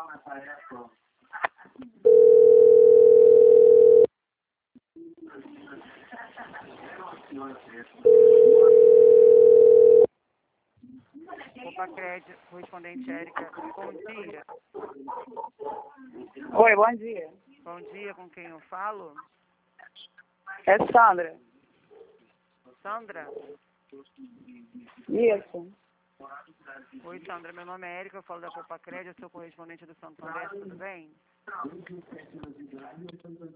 Opa, Crédito, correspondente Érica, bom dia. Oi, bom dia. Bom dia, com quem eu falo? É Sandra. Sandra? Isso. Oi, Sandra, meu nome é Érica, eu falo da Copa Crédito, eu sou correspondente do Santander, tudo bem?